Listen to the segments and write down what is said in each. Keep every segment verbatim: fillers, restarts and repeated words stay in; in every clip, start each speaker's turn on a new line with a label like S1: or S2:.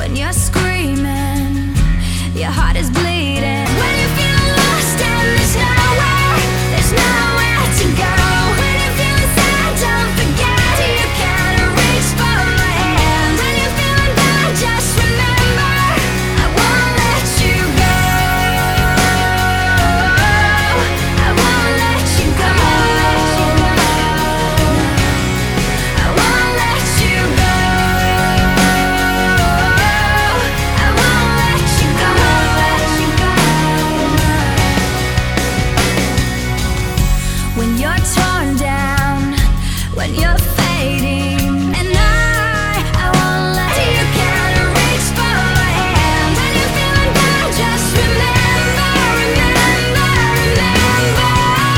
S1: when you're screaming, your heart is bleeding. When you feel lost and there's nowhere, there's nowhere to go. When you're feeling sad, don't forget you can reach for my hand. When you're feeling bad, just remember I won't let you go. I won't let you go. I won't let you go. I won't let you go. When you're torn down, when you're fading, and I, I won't let you can reach for my hand. When you're feeling bad, just remember, remember, remember.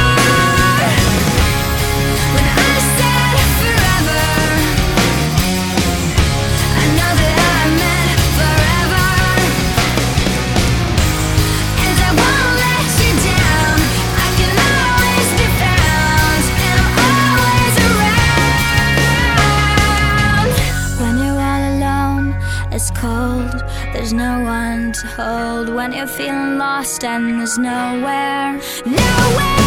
S1: When I said forever, I know that I meant forever. And I won't let you down. I can always be found, and I'm always around. When you're all alone, it's cold, there's no one to hold. When you're feeling lost and there's nowhere, nowhere